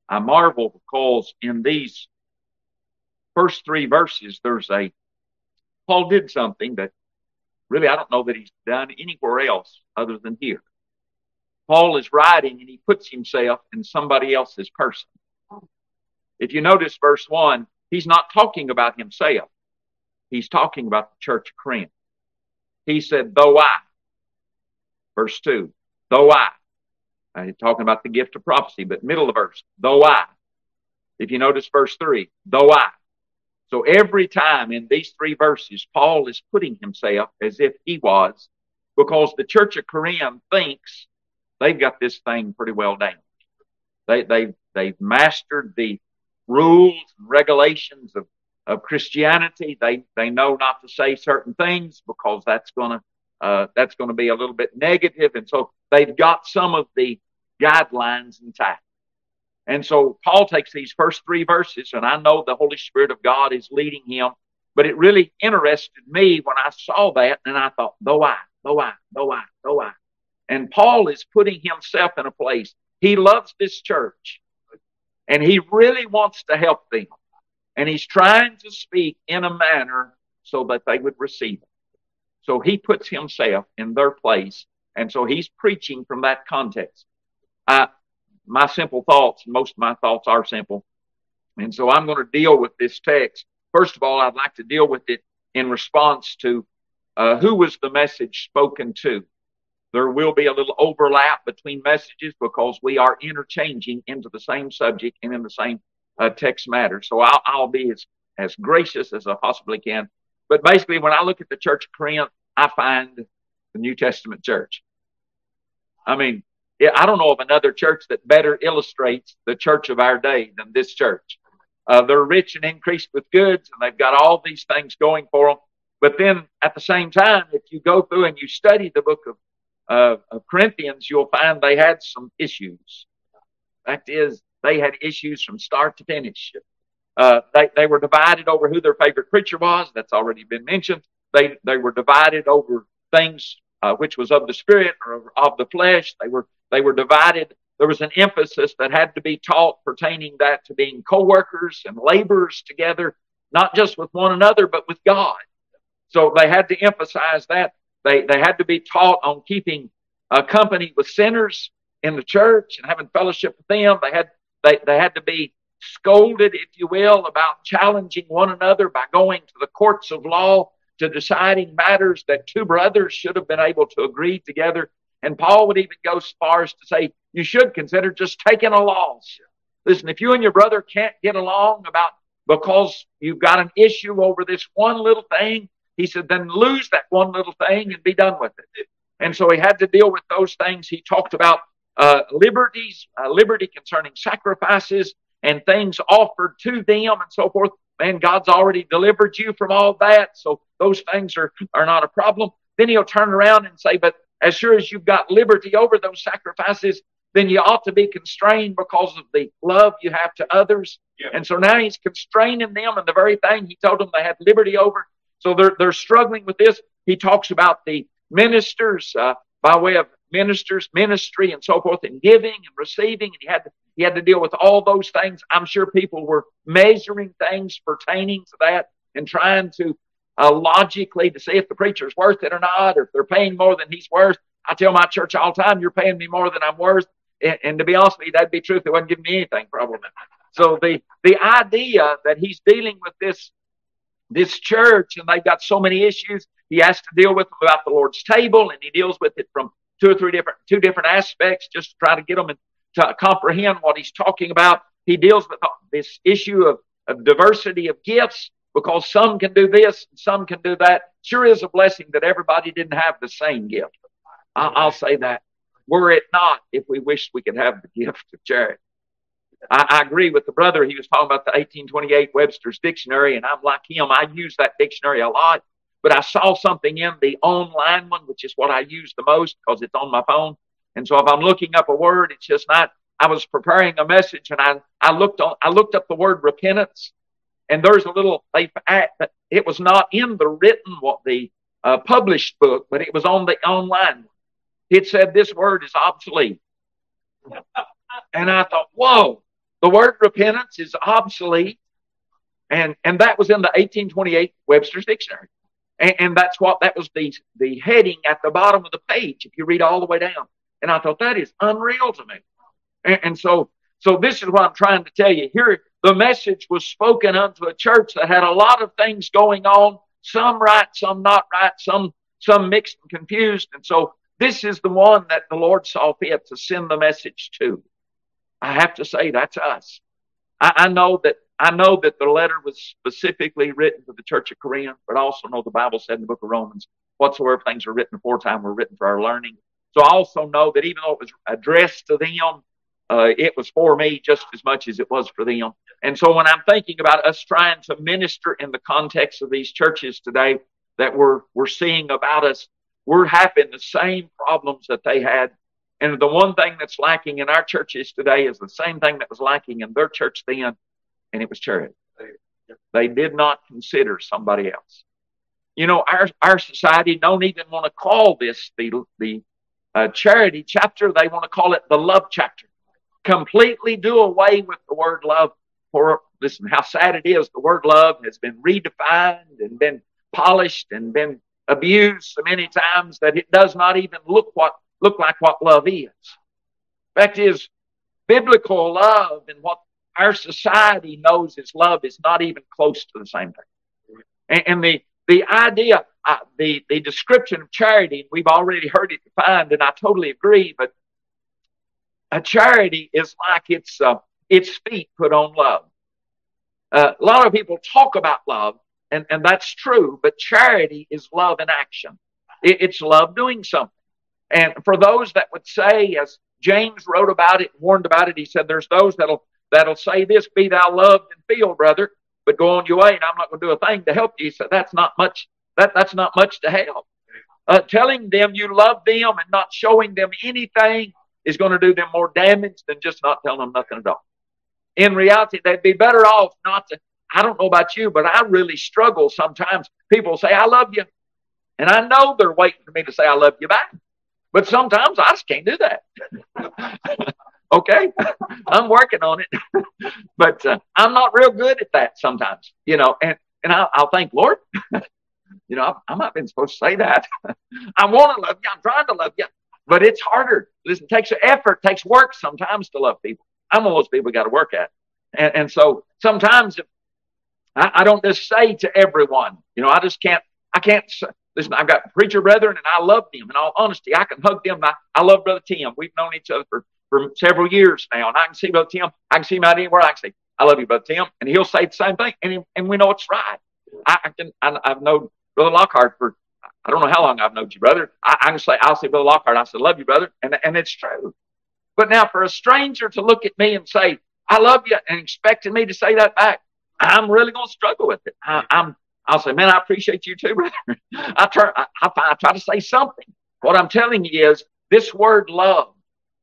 I marvel because in these first three verses, Paul did something that really I don't know that he's done anywhere else other than here. Paul is writing and he puts himself in somebody else's person. If you notice verse 1, he's not talking about himself. He's talking about the church of Corinth. He said, though I. Verse 2, though I. He's talking about the gift of prophecy, but middle of the verse, though I. If you notice verse 3, though I. So every time in these three verses, Paul is putting himself as if he was, because the church of Corinth thinks they've got this thing pretty well down. They've mastered the rules and regulations of Christianity. They know not to say certain things because that's going to be a little bit negative, and so they've got some of the guidelines intact. And so Paul takes these first three verses, and I know the Holy Spirit of God is leading him, but it really interested me when I saw that, and I thought, though I. And Paul is putting himself in a place. He loves this church, and he really wants to help them. And he's trying to speak in a manner so that they would receive it. So he puts himself in their place, and so he's preaching from that context. My simple thoughts, most of my thoughts are simple. And so I'm going to deal with this text. First of all, I'd like to deal with it in response to who was the message spoken to. There will be a little overlap between messages because we are interchanging into the same subject and in the same text matter. So I'll be as gracious as I possibly can. But basically, when I look at the church of Corinth, I find the New Testament church. I mean, I don't know of another church that better illustrates the church of our day than this church. They're rich and increased with goods, and they've got all these things going for them. But then at the same time, if you go through and you study the book of Corinthians, you'll find they had some issues. Fact is, they had issues from start to finish. They were divided over who their favorite preacher was. That's already been mentioned. They were divided over things which was of the spirit or of the flesh. They were divided. There was an emphasis that had to be taught pertaining that to being co-workers and laborers together, not just with one another, but with God. So they had to emphasize that. They had to be taught on keeping company with sinners in the church and having fellowship with them. They had to be scolded, if you will, about challenging one another by going to the courts of law to deciding matters that two brothers should have been able to agree together. And Paul would even go as far as to say, you should consider just taking a loss. Listen, if you and your brother can't get along because you've got an issue over this one little thing, he said, then lose that one little thing and be done with it. And so he had to deal with those things. He talked about liberty concerning sacrifices and things offered to them and so forth. Man, God's already delivered you from all that, so those things are not a problem. Then he'll turn around and say, but as sure as you've got liberty over those sacrifices, then you ought to be constrained because of the love you have to others. Yeah. And so now he's constraining them in the very thing he told them they had liberty over. So they're struggling with this. He talks about the ministers by way of ministers, ministry, and so forth, and giving and receiving. And he had to deal with all those things. I'm sure people were measuring things pertaining to that and trying to logically to see if the preacher's worth it or not, or if they're paying more than he's worth. I tell my church all the time, you're paying me more than I'm worth. And to be honest with you, that'd be true if they wasn't giving me anything, probably. So the idea that he's dealing with this church and they've got so many issues, he has to deal with them about the Lord's table, and he deals with it from two different aspects just to try to get them to comprehend what he's talking about. He deals with this issue of diversity of gifts, because some can do this and some can do that. Sure is a blessing that everybody didn't have the same gift. I'll say that. Were it not, if we wished we could have the gift of charity. I agree with the brother. He was talking about the 1828 Webster's Dictionary, and I'm like him. I use that dictionary a lot, but I saw something in the online one, which is what I use the most because it's on my phone. And so if I'm looking up a word, it's just not. I was preparing a message, and I looked up the word repentance, and there's a little. It was not in the published book, but it was on the online one. It said this word is obsolete, and I thought, whoa. The word repentance is obsolete. And that was in the 1828 Webster's Dictionary. And that was the heading at the bottom of the page, if you read all the way down. And I thought, that is unreal to me. And so this is what I'm trying to tell you. Here, the message was spoken unto a church that had a lot of things going on, some right, some not right, some mixed and confused. And so this is the one that the Lord saw fit to send the message to. I have to say, that's us. I know that the letter was specifically written to the church of Corinth, but I also know the Bible said in the book of Romans, whatsoever things are written aforetime were written for our learning. So I also know that even though it was addressed to them, it was for me just as much as it was for them. And so when I'm thinking about us trying to minister in the context of these churches today that we're seeing about us, we're having the same problems that they had. And the one thing that's lacking in our churches today is the same thing that was lacking in their church then, and it was charity. They did not consider somebody else. You know, our society don't even want to call this the charity chapter. They want to call it the love chapter. Completely do away with the word love. Listen, how sad it is. The word love has been redefined and been polished and been abused so many times that it does not even look like what love is. Fact is, biblical love and what our society knows as love is not even close to the same thing. And the idea, the description of charity, we've already heard it defined, and I totally agree, but a charity is like its feet put on love. A lot of people talk about love, and that's true, but charity is love in action. It's love doing something. And for those that would say, as James wrote about it, warned about it, he said, there's those that'll say this, be thou loved and filled, brother, but go on your way, and I'm not going to do a thing to help you. He said, that's not much to help. Telling them you love them and not showing them anything is going to do them more damage than just not telling them nothing at all. In reality, they'd be better off not to. I don't know about you, but I really struggle sometimes. People say, I love you. And I know they're waiting for me to say I love you back. But sometimes I just can't do that. Okay? I'm working on it. But I'm not real good at that sometimes, you know. And I'll think, Lord, you know, I might have been supposed to say that. I want to love you. I'm trying to love you. But it's harder. Listen, it takes effort, takes work sometimes to love people. I'm one of those people got to work at. And so sometimes I don't just say to everyone, you know, I can't say, listen, I've got preacher brethren and I love them. In all honesty, I can hug them. I love Brother Tim. We've known each other for several years now. And I can see Brother Tim. I can see him out anywhere. I can say, I love you, Brother Tim. And he'll say the same thing. And we know it's right. I've known Brother Lockhart for, I don't know how long I've known you, brother. I'll say, Brother Lockhart, I said, love you, brother. And it's true. But now for a stranger to look at me and say, I love you, and expecting me to say that back, I'm really going to struggle with it. I'll say, man, I appreciate you too, brother. I try to say something. What I'm telling you is this word love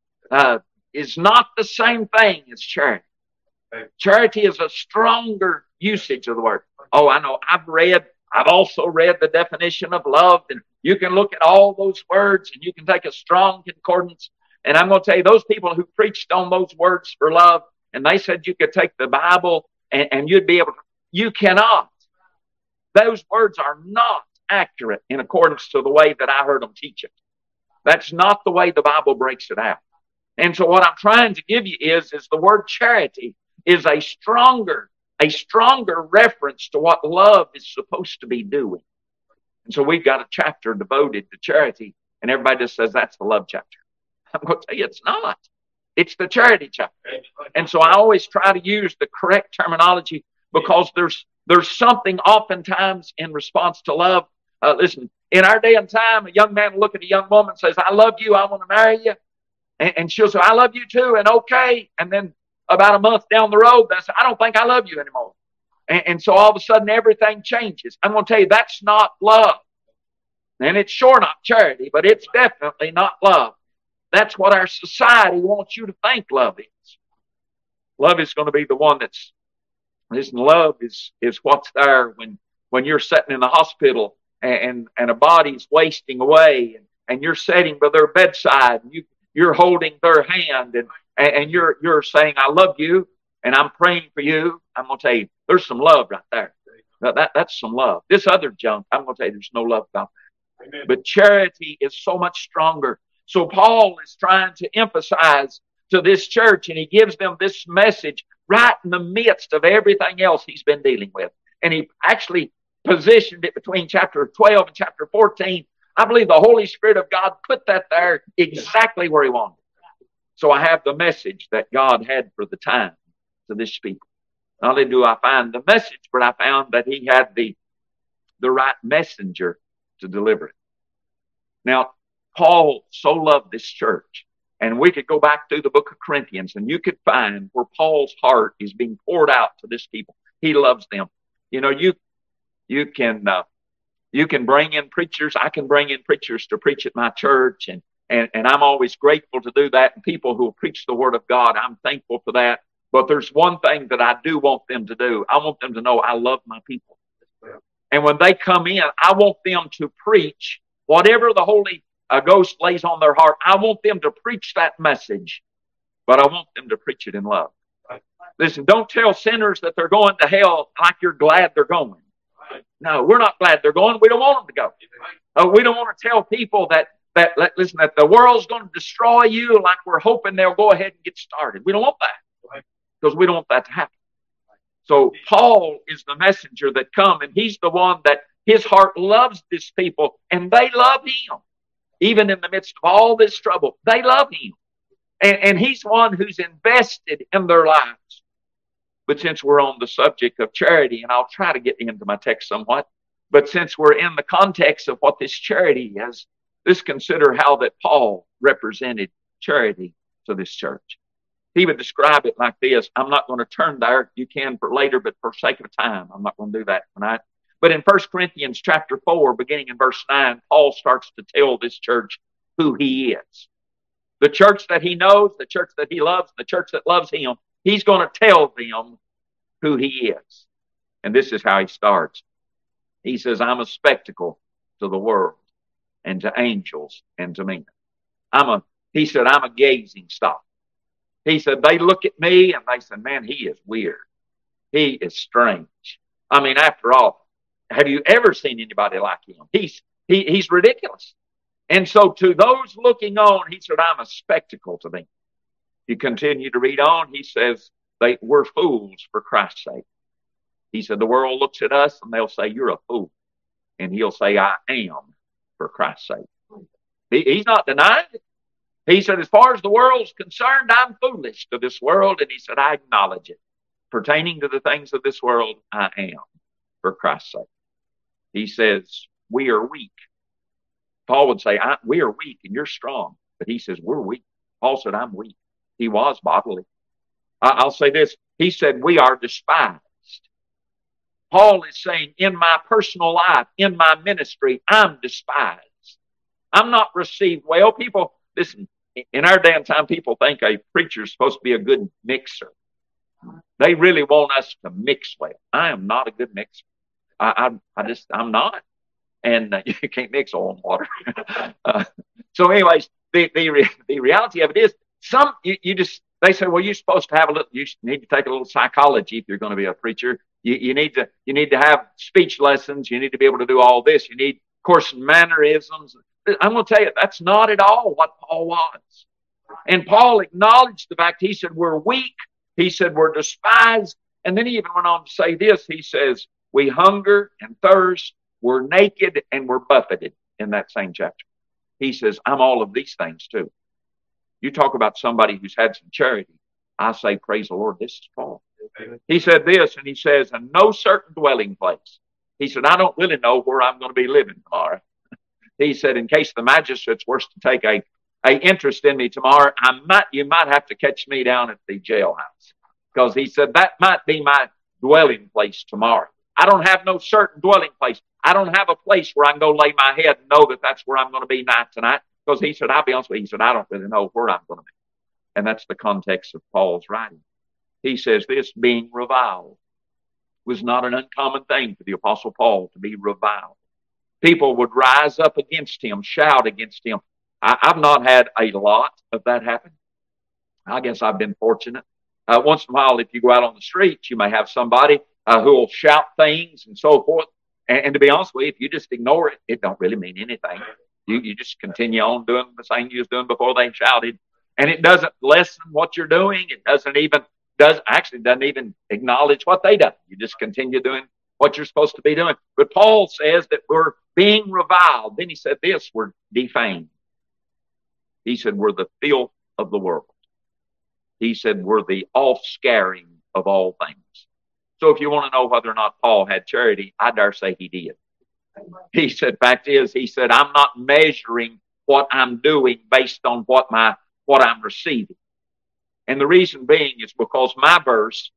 is not the same thing as charity. Charity is a stronger usage of the word. Oh, I know. I've also read the definition of love, and you can look at all those words and you can take a strong concordance. And I'm going to tell you, those people who preached on those words for love, and they said you could take the Bible and you'd be able to, you cannot. Those words are not accurate in accordance to the way that I heard them teach it. That's not the way the Bible breaks it out. And so what I'm trying to give you is the word charity is a stronger reference to what love is supposed to be doing. And so we've got a chapter devoted to charity, and everybody just says that's the love chapter. I'm going to tell you it's not. It's the charity chapter. And so I always try to use the correct terminology because there's something oftentimes in response to love. Listen, in our day and time, a young man will look at a young woman and says, I love you, I want to marry you. And she'll say, I love you too, and okay. And then about a month down the road, they say, I don't think I love you anymore. And so all of a sudden everything changes. I'm going to tell you, that's not love. And it's sure not charity, but it's definitely not love. That's what our society wants you to think love is. Love is going to be the one that's, listen, love is what's there when you're sitting in the hospital and a body's wasting away and you're sitting by their bedside and you're holding their hand and you're saying, I love you. And I'm praying for you. I'm going to tell you, there's some love right there. That's some love. This other junk, I'm going to tell you, there's no love about that. Amen. But charity is so much stronger. So Paul is trying to emphasize to this church, and he gives them this message right in the midst of everything else he's been dealing with. And he actually positioned it between chapter 12 and chapter 14. I believe the Holy Spirit of God put that there exactly where he wanted it. So I have the message that God had for the time to this people. Not only do I find the message, but I found that he had the right messenger to deliver it. Now, Paul so loved this church. And we could go back through the book of Corinthians, and you could find where Paul's heart is being poured out to this people. He loves them. You know, you can bring in preachers. I can bring in preachers to preach at my church, and I'm always grateful to do that. And people who will preach the Word of God, I'm thankful for that. But there's one thing that I do want them to do. I want them to know I love my people. And when they come in, I want them to preach whatever the Holy Ghost lays on their heart. I want them to preach that message, but I want them to preach it in love. Listen, don't tell sinners that they're going to hell like you're glad they're going. No, we're not glad they're going. We don't want them to go. We don't want to tell people that the world's going to destroy you like we're hoping they'll go ahead and get started. We don't want that because we don't want that to happen. So Paul is the messenger that come, and he's the one that his heart loves this people, and they love him. Even in the midst of all this trouble, they love him. And he's one who's invested in their lives. But since we're on the subject of charity, and I'll try to get into my text somewhat, but since we're in the context of what this charity is, let's consider how that Paul represented charity to this church. He would describe it like this. I'm not going to turn there. You can for later, but for sake of time, I'm not going to do that tonight. But in 1 Corinthians chapter 4, beginning in verse 9, Paul starts to tell this church who he is. The church that he knows, the church that he loves, the church that loves him, he's going to tell them who he is. And this is how he starts. He says, I'm a spectacle to the world and to angels and to men. He said, I'm a gazing stock. He said, they look at me and they said, man, he is weird. He is strange. I mean, after all, have you ever seen anybody like him? He's ridiculous. And so to those looking on, he said, I'm a spectacle to them. You continue to read on, he says, we're fools for Christ's sake. He said, the world looks at us and they'll say, you're a fool. And he'll say, I am for Christ's sake. He's not denying it. He said, as far as the world's concerned, I'm foolish to this world. And he said, I acknowledge it. Pertaining to the things of this world, I am for Christ's sake. He says, we are weak. Paul would say, we are weak and you're strong. But he says, we're weak. Paul said, I'm weak. He was bodily. I'll say this. He said, we are despised. Paul is saying, in my personal life, in my ministry, I'm despised. I'm not received well. People, listen, in our day and time, people think a preacher is supposed to be a good mixer. They really want us to mix well. I am not a good mixer. I'm not. And you can't mix oil and water. So anyways, the reality of it is they say, well, you're supposed to have you need to take a little psychology if you're going to be a preacher. You need to have speech lessons. You need to be able to do all this. You need, of course, mannerisms. I'm going to tell you, that's not at all what Paul was. And Paul acknowledged the fact. He said, we're weak. He said, we're despised. And then he even went on to say this. He says, we hunger and thirst. We're naked and we're buffeted in that same chapter. He says, I'm all of these things too. You talk about somebody who's had some charity. I say, praise the Lord, this is Paul. He said this, and he says, in no certain dwelling place. He said, I don't really know where I'm going to be living tomorrow. He said, in case the magistrates were to take a interest in me tomorrow, you might have to catch me down at the jailhouse. Because he said, that might be my dwelling place tomorrow. I don't have no certain dwelling place. I don't have a place where I can go lay my head and know that that's where I'm going to be night tonight. Because he said, I'll be honest with you, he said, I don't really know where I'm going to be. And that's the context of Paul's writing. He says this, being reviled, was not an uncommon thing for the Apostle Paul to be reviled. People would rise up against him, shout against him. I've not had a lot of that happen. I guess I've been fortunate. Once in a while, if you go out on the streets, you may have somebody who will shout things and so forth. And to be honest with you, if you just ignore it, it don't really mean anything. You just continue on doing the same you was doing before they shouted. And it doesn't lessen what you're doing. It doesn't even acknowledge what they done. You just continue doing what you're supposed to be doing. But Paul says that we're being reviled. Then he said this, we're defamed. He said we're the filth of the world. He said we're the offscouring of all things. So if you want to know whether or not Paul had charity, I dare say he did. He said, fact is, he said, I'm not measuring what I'm doing based on what I'm receiving. And the reason being is because my verse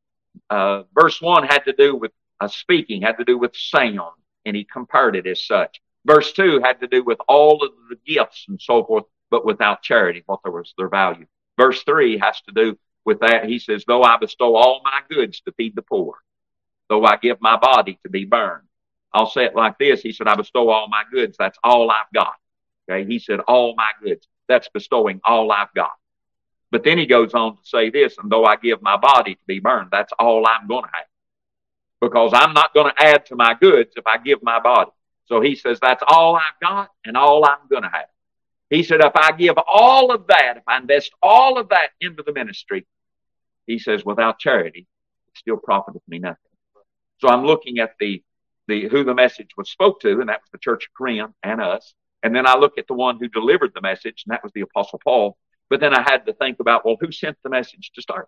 1 had to do with speaking, had to do with sound, and he compared it as such. Verse 2 had to do with all of the gifts and so forth, but without charity, what was their value. Verse 3 has to do with that. He says, though I bestow all my goods to feed the poor, though I give my body to be burned. I'll say it like this. He said, I bestow all my goods. That's all I've got. Okay. He said, all my goods. That's bestowing all I've got. But then he goes on to say this, and though I give my body to be burned, that's all I'm going to have. Because I'm not going to add to my goods if I give my body. So he says, that's all I've got and all I'm going to have. He said, if I give all of that, if I invest all of that into the ministry, he says, without charity, it still profiteth me nothing. So I'm looking at who the message was spoke to, and that was the church of Corinth and us. And then I look at the one who delivered the message, and that was the Apostle Paul. But then I had to think about, well, who sent the message to start?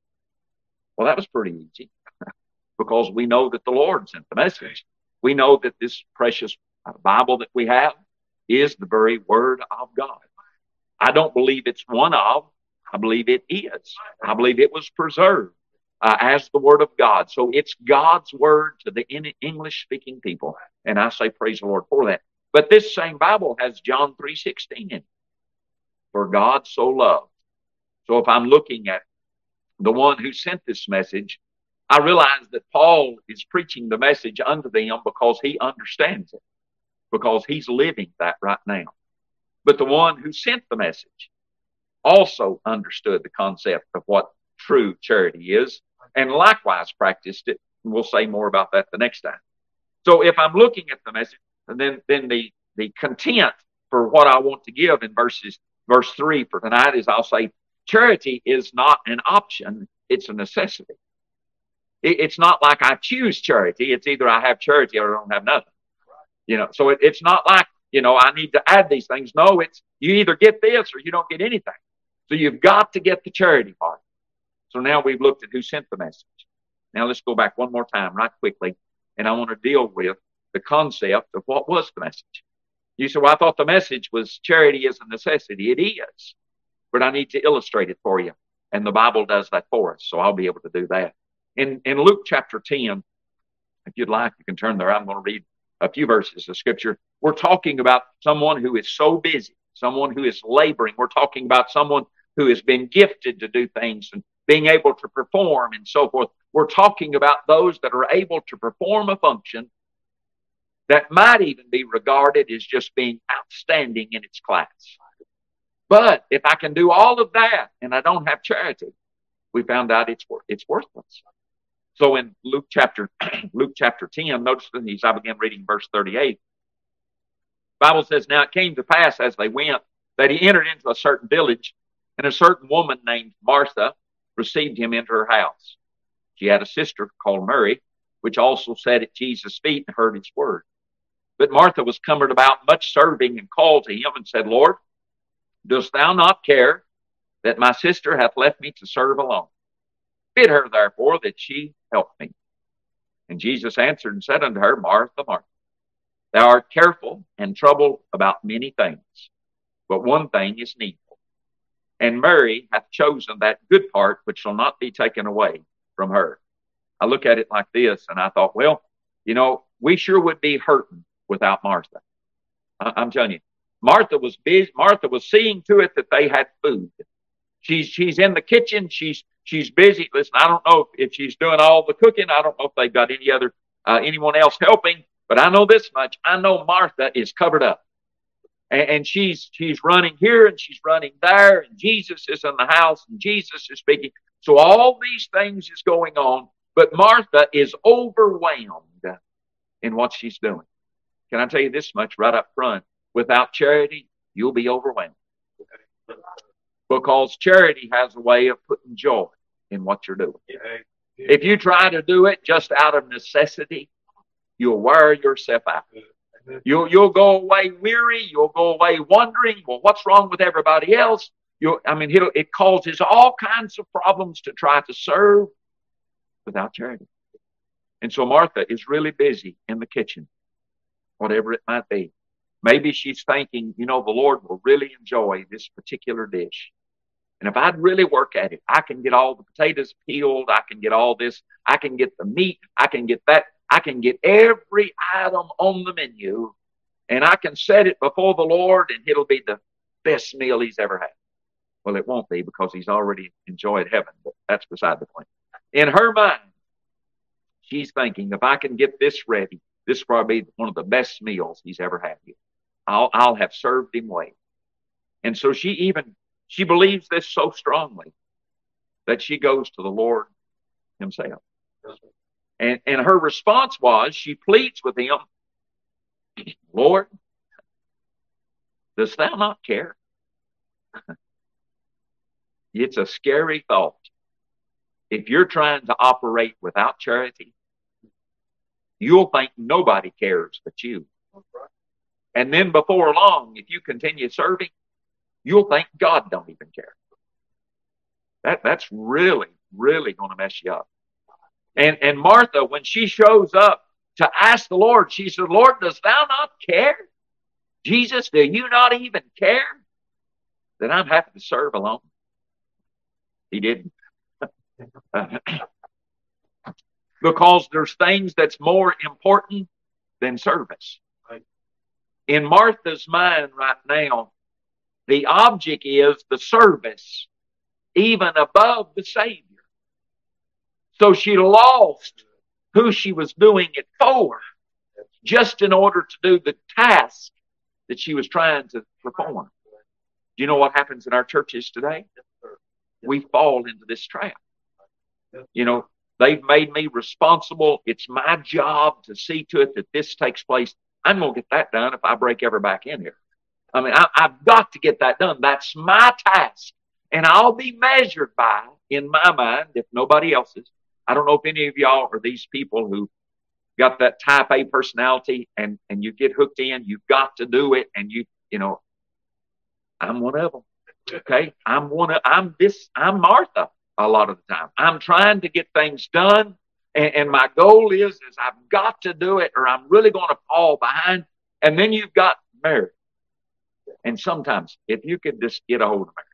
Well, that was pretty easy because we know that the Lord sent the message. We know that this precious Bible that we have is the very Word of God. I don't believe it's one of, I believe it is. I believe it was preserved as the Word of God. So it's God's Word to the English-speaking people. And I say praise the Lord for that. But this same Bible has John 3:16 in it. For God so loved. So if I'm looking at the one who sent this message, I realize that Paul is preaching the message unto them because he understands it, because he's living that right now. But the one who sent the message also understood the concept of what true charity is and likewise practiced it. And we'll say more about that the next time. So if I'm looking at the message, and then the content for what I want to give in verse 3 for tonight is I'll say charity is not an option, it's a necessity. It's not like I choose charity. It's either I have charity or I don't have nothing. So it's not like, I need to add these things. No, it's you either get this or you don't get anything. So you've got to get the charity part. So now we've looked at who sent the message. Now let's go back one more time right quickly. And I want to deal with the concept of what was the message. You say, well, I thought the message was charity is a necessity. It is. But I need to illustrate it for you. And the Bible does that for us. So I'll be able to do that. In Luke chapter 10, if you'd like, you can turn there. I'm going to read a few verses of Scripture. We're talking about someone who is so busy, someone who is laboring. We're talking about someone who has been gifted to do things and being able to perform and so forth. We're talking about those that are able to perform a function that might even be regarded as just being outstanding in its class. But if I can do all of that and I don't have charity, we found out it's worthless. So in Luke chapter 10, notice these, I began reading verse 38. The Bible says, now it came to pass as they went that he entered into a certain village, and a certain woman named Martha received him into her house. She had a sister called Mary, which also sat at Jesus' feet and heard his word. But Martha was cumbered about much serving and called to him and said, Lord, dost thou not care that my sister hath left me to serve alone? Bid her therefore that she help me. And Jesus answered and said unto her, Martha, Martha, thou art careful and troubled about many things, but one thing is needful. And Mary hath chosen that good part which shall not be taken away from her. I look at it like this, and I thought, well, we sure would be hurting without Martha. I'm telling you, Martha was busy. Martha was seeing to it that they had food. She's in the kitchen. She's busy. Listen, I don't know if she's doing all the cooking. I don't know if they've got anyone else helping. But I know this much. I know Martha is covered up. And she's running here and she's running there, and Jesus is in the house and Jesus is speaking. So all these things is going on, but Martha is overwhelmed in what she's doing. Can I tell you this much right up front? Without charity, you'll be overwhelmed. Because charity has a way of putting joy in what you're doing. If you try to do it just out of necessity, you'll wear yourself out. You'll go away weary. You'll go away wondering, well, what's wrong with everybody else? It causes all kinds of problems to try to serve without charity. And so Martha is really busy in the kitchen, whatever it might be. Maybe she's thinking, the Lord will really enjoy this particular dish. And if I'd really work at it, I can get all the potatoes peeled. I can get all this. I can get the meat. I can get that. I can get every item on the menu. And I can set it before the Lord, and it'll be the best meal he's ever had. Well, it won't be, because he's already enjoyed heaven, but that's beside the point. In her mind, she's thinking, if I can get this ready, this will probably be one of the best meals he's ever had here. I'll have served him well. And so she believes this so strongly that she goes to the Lord himself. And her response was, she pleads with him, Lord, dost thou not care? It's a scary thought. If you're trying to operate without charity, you'll think nobody cares but you. And then before long, if you continue serving, you'll think God don't even care. That's really, really going to mess you up. And Martha, when she shows up to ask the Lord, she said, Lord, dost thou not care? Jesus, do you not even care that I'm having to serve alone? He didn't. Because there's things that's more important than service. In Martha's mind right now, the object is the service, even above the Savior. So she lost who she was doing it for, just in order to do the task that she was trying to perform. Do you know what happens in our churches today? We fall into this trap. They've made me responsible. It's my job to see to it that this takes place. I'm going to get that done if I break ever back in here. I've got to get that done. That's my task. And I'll be measured by, in my mind, if nobody else's. I don't know if any of y'all are these people who got that type A personality and you get hooked in. You've got to do it. And I'm one of them. Okay. I'm Martha a lot of the time. I'm trying to get things done. And my goal is I've got to do it or I'm really going to fall behind. And then you've got Mary. And sometimes if you could just get a hold of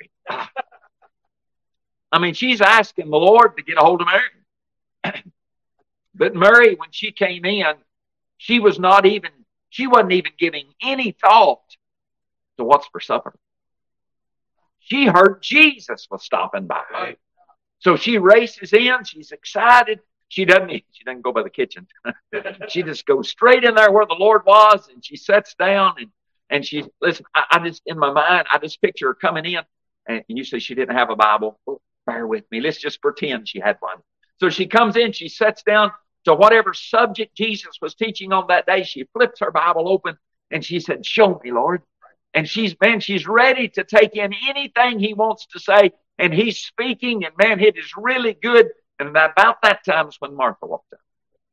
Mary. She's asking the Lord to get a hold of Mary. But Mary, when she came in, she wasn't even giving any thought to what's for supper. She heard Jesus was stopping by. Right. So she races in. She's excited. She doesn't go by the kitchen. She just goes straight in there where the Lord was, and she sits down and she listen. I just in my mind, I just picture her coming in, and you say she didn't have a Bible. Oh, bear with me. Let's just pretend she had one. So she comes in. She sits down to whatever subject Jesus was teaching on that day. She flips her Bible open and she said, "Show me, Lord." And she's ready to take in anything he wants to say. And he's speaking, and man, it is really good. And about that time is when Martha walked up.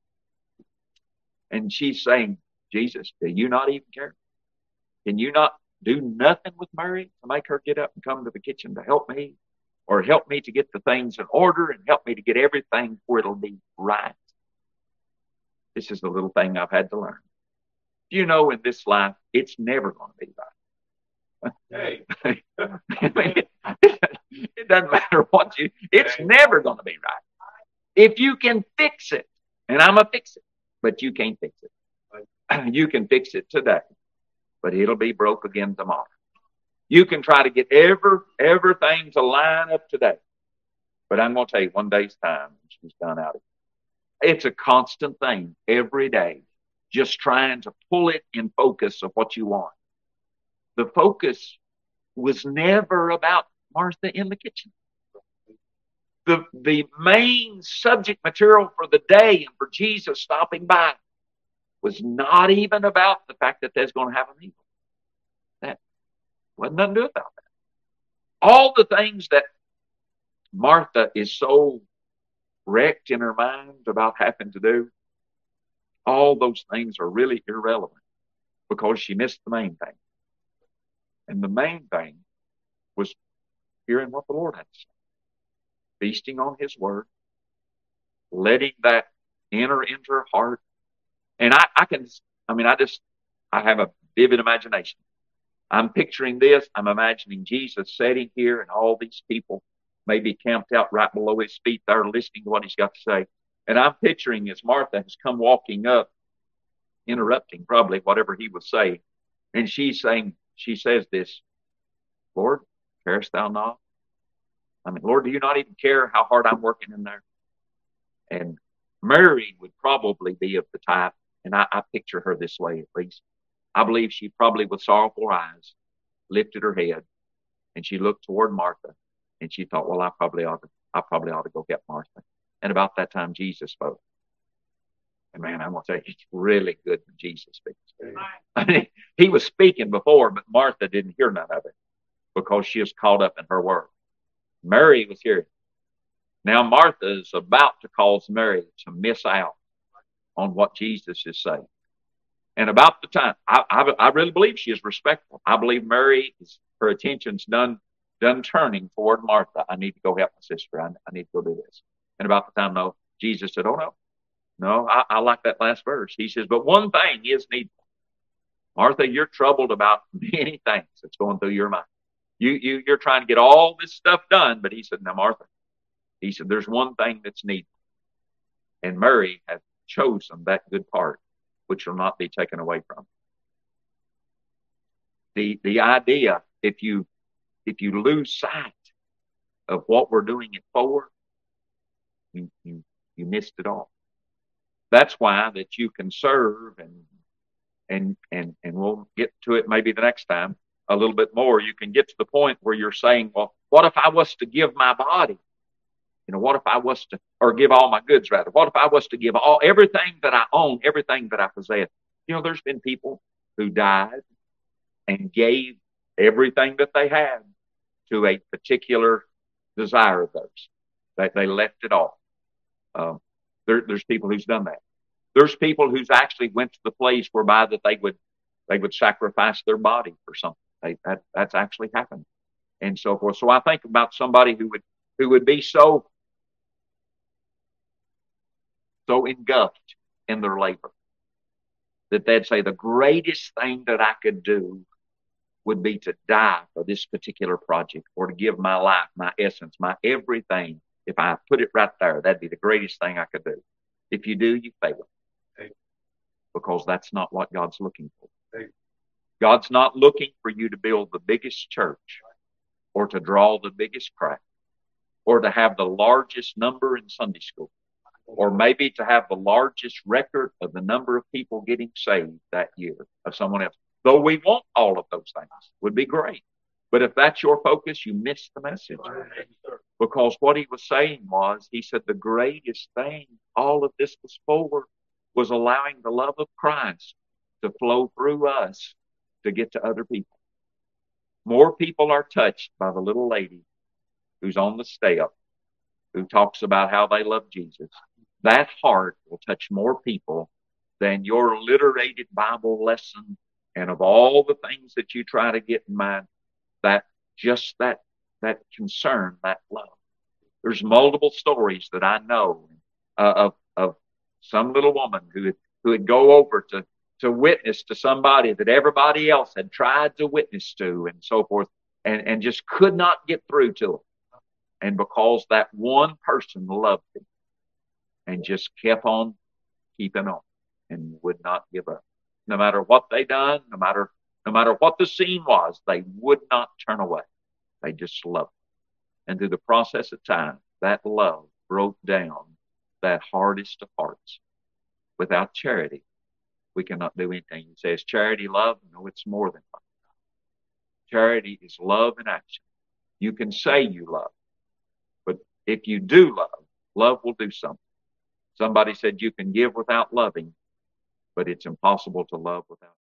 And she's saying, Jesus, do you not even care? Can you not do nothing with Mary to make her get up and come to the kitchen to help me? Or help me to get the things in order and help me to get everything where it'll be right? This is the little thing I've had to learn. Do you know in this life, it's never going to be right. Hey. It doesn't matter it's never going to be right. If you can fix it, and I'm a fix it, but you can't fix it. You can fix it today, but it'll be broke again tomorrow. You can try to get everything to line up today, but I'm going to tell you, one day's time, she's done out of it. It's a constant thing every day, just trying to pull it in focus of what you want. The focus was never about Martha in the kitchen. The main subject material for the day and for Jesus stopping by was not even about the fact that there's going to have a meal. That wasn't nothing to do about that. All the things that Martha is so wrecked in her mind about having to do, all those things are really irrelevant because she missed the main thing. And the main thing was hearing what the Lord had to say, feasting on His Word, letting that enter into her heart. And I have a vivid imagination. I'm picturing this. I'm imagining Jesus sitting here and all these people maybe camped out right below His feet there listening to what He's got to say. And I'm picturing as Martha has come walking up, interrupting probably whatever He was saying. And she says this, Lord, carest thou not? Lord, do you not even care how hard I'm working in there? And Mary would probably be of the type, and I picture her this way at least. I believe she probably with sorrowful eyes lifted her head and she looked toward Martha and she thought, well, I probably ought to go get Martha. And about that time Jesus spoke. And man, I'm going to tell you, it's really good when Jesus speaks. He was speaking before, but Martha didn't hear none of it because she was caught up in her work. Mary was hearing. Now Martha is about to cause Mary to miss out on what Jesus is saying. And about the time, I really believe she is respectful. I believe Mary, her attention's done turning toward Martha. I need to go help my sister. I need to go do this. And about the time, no, Jesus said, oh, no, I like that last verse. He says, but one thing is needful. Martha, you're troubled about many things that's going through your mind. You're trying to get all this stuff done, but He said, now, Martha, He said, there's one thing that's needful. And Mary has chosen that good part, which will not be taken away from. The idea, if you lose sight of what we're doing it for, you missed it all. That's why that you can serve and we'll get to it maybe the next time a little bit more. You can get to the point where you're saying, well, what if I was to give my body? What if I was to, or give all my goods rather? What if I was to give everything that I own, everything that I possess? There's been people who died and gave everything that they had to a particular desire of theirs. That they left it all. There's people who's done that. There's people who's actually went to the place whereby that they would sacrifice their body for something. That's actually happened, and so forth. So I think about somebody who would be so engulfed in their labor that they'd say the greatest thing that I could do would be to die for this particular project or to give my life, my essence, my everything. If I put it right there, that'd be the greatest thing I could do. If you do, you fail. Because that's not what God's looking for. God's not looking for you to build the biggest church or to draw the biggest crowd or to have the largest number in Sunday school or maybe to have the largest record of the number of people getting saved that year of someone else. Though we want all of those things, would be great. But if that's your focus, you miss the message. Because what He was saying was, He said the greatest thing all of this was for was allowing the love of Christ to flow through us to get to other people. More people are touched by the little lady who's on the step who talks about how they love Jesus. That heart will touch more people than your alliterated Bible lesson and of all the things that you try to get in mind, that concern, that love. There's multiple stories that I know of some little woman who would go over to witness to somebody that everybody else had tried to witness to and so forth and just could not get through to them. And because that one person loved him and just kept on keeping on and would not give up. No matter what they done, no matter what the scene was, they would not turn away. They just loved him. And through the process of time, that love broke down that hardest of hearts. Without charity, we cannot do anything. He says, charity, love? No, it's more than love. Charity is love in action. You can say you love, but if you do love, love will do something. Somebody said you can give without loving, but it's impossible to love without